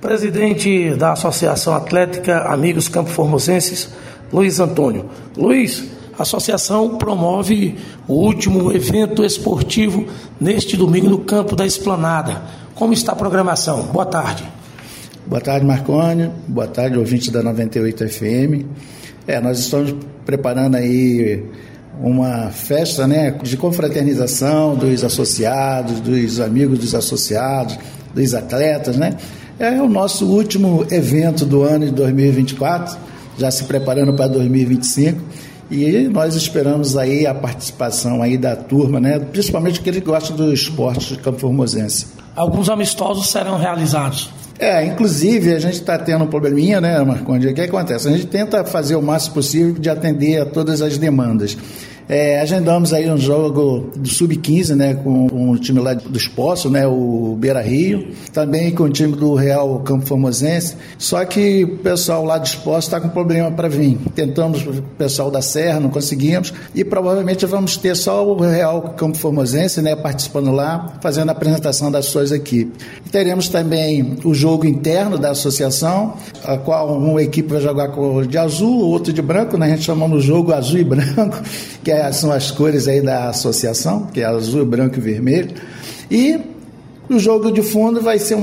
Presidente da Associação Atlética Amigos Campo Formosenses, Luiz Antônio. Luiz, a associação promove o último evento esportivo neste domingo no campo da Esplanada. Como está a programação? Boa tarde. Boa tarde, Marconi. Boa tarde, ouvinte da 98 FM. Nós estamos preparando aí uma festa, de confraternização dos associados, dos amigos dos associados, dos atletas, É o nosso último evento do ano de 2024, já se preparando para 2025, e nós esperamos aí a participação aí da turma, principalmente aquele que gosta do esporte de Campo Formosense. Alguns amistosos serão realizados. Inclusive a gente está tendo um probleminha, Marcondes? O que acontece? A gente tenta fazer o máximo possível de atender a todas as demandas. Agendamos aí um jogo do Sub-15, com o time lá dos Poços, o Beira Rio, também com o time do Real Campo Formosense, só que o pessoal lá dos Poços está com problema para vir. Tentamos o pessoal da Serra, não conseguimos, e provavelmente vamos ter só o Real Campo Formosense, participando lá, fazendo a apresentação das suas equipes. Teremos também o jogo interno da associação, a qual uma equipe vai jogar de azul, outra de branco, a gente chama no jogo azul e branco, que são as cores aí da associação, que é azul, branco e vermelho. E o jogo de fundo vai ser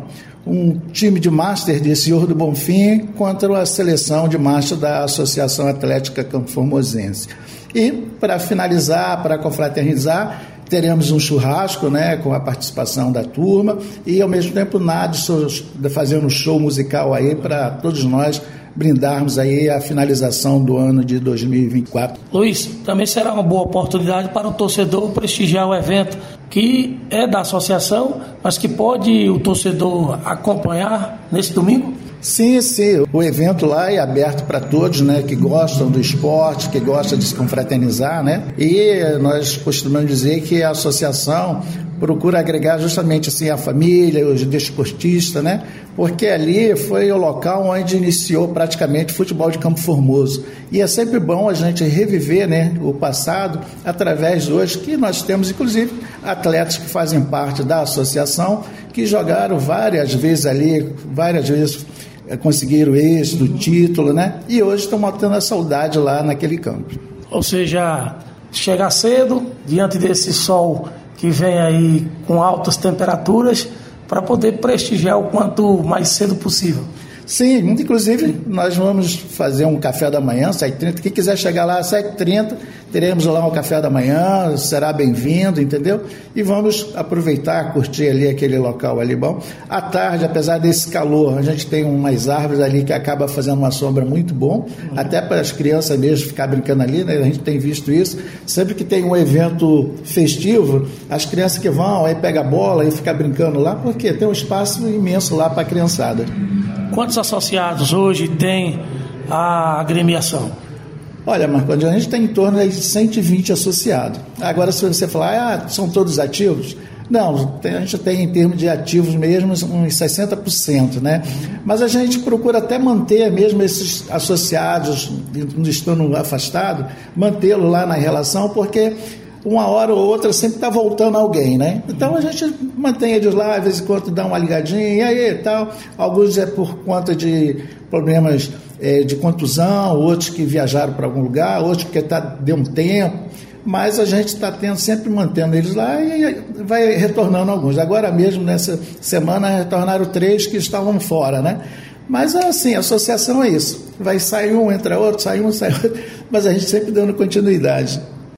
um time de Master de Senhor do Bonfim contra a seleção de Master da Associação Atlética Campo Formosense. E, para finalizar, para confraternizar, teremos um churrasco, com a participação da turma e, ao mesmo tempo, fazendo um show musical aí para todos nós brindarmos aí a finalização do ano de 2024. Luiz, também será uma boa oportunidade para o torcedor prestigiar o evento que é da associação, mas que pode o torcedor acompanhar nesse domingo? Sim, o evento lá é aberto para todos, que gostam do esporte, que gostam de se confraternizar, e nós costumamos dizer que a associação procura agregar justamente assim a família, os desportistas, porque ali foi o local onde iniciou praticamente o futebol de Campo Formoso, e é sempre bom a gente reviver, o passado, através de hoje, que nós temos inclusive atletas que fazem parte da associação, que jogaram várias vezes conseguiram êxito, título, e hoje estão matando a saudade lá naquele campo. Ou seja, chegar cedo, diante desse sol que vem aí com altas temperaturas, para poder prestigiar o quanto mais cedo possível. Sim, inclusive nós vamos fazer um café da manhã, 7h30, quem quiser chegar lá às 7h30, teremos lá um café da manhã, será bem-vindo, entendeu? E vamos aproveitar, curtir ali aquele local ali bom. À tarde, apesar desse calor, a gente tem umas árvores ali que acaba fazendo uma sombra muito bom, até para as crianças mesmo ficar brincando ali, a gente tem visto isso, sempre que tem um evento festivo, as crianças que vão, aí pega a bola e fica brincando lá, porque tem um espaço imenso lá para a criançada. Quantos associados hoje tem a agremiação? Olha, Marconi, a gente tem em torno de 120 associados. Agora, se você falar, são todos ativos? Não, a gente tem em termos de ativos mesmo uns 60%, Mas a gente procura até manter mesmo esses associados, estando afastados, mantê-lo lá na relação, porque uma hora ou outra sempre está voltando alguém, Então a gente mantém eles lá, às vezes em quando dá uma ligadinha, e aí e tal. Alguns é por conta de problemas de contusão, outros que viajaram para algum lugar, outros porque deu um tempo, mas a gente está sempre mantendo eles lá e vai retornando alguns. Agora mesmo, nessa semana, retornaram 3 que estavam fora, Mas assim, a associação é isso. Vai sair um, entra outro, sai um, sai outro, mas a gente sempre dando continuidade.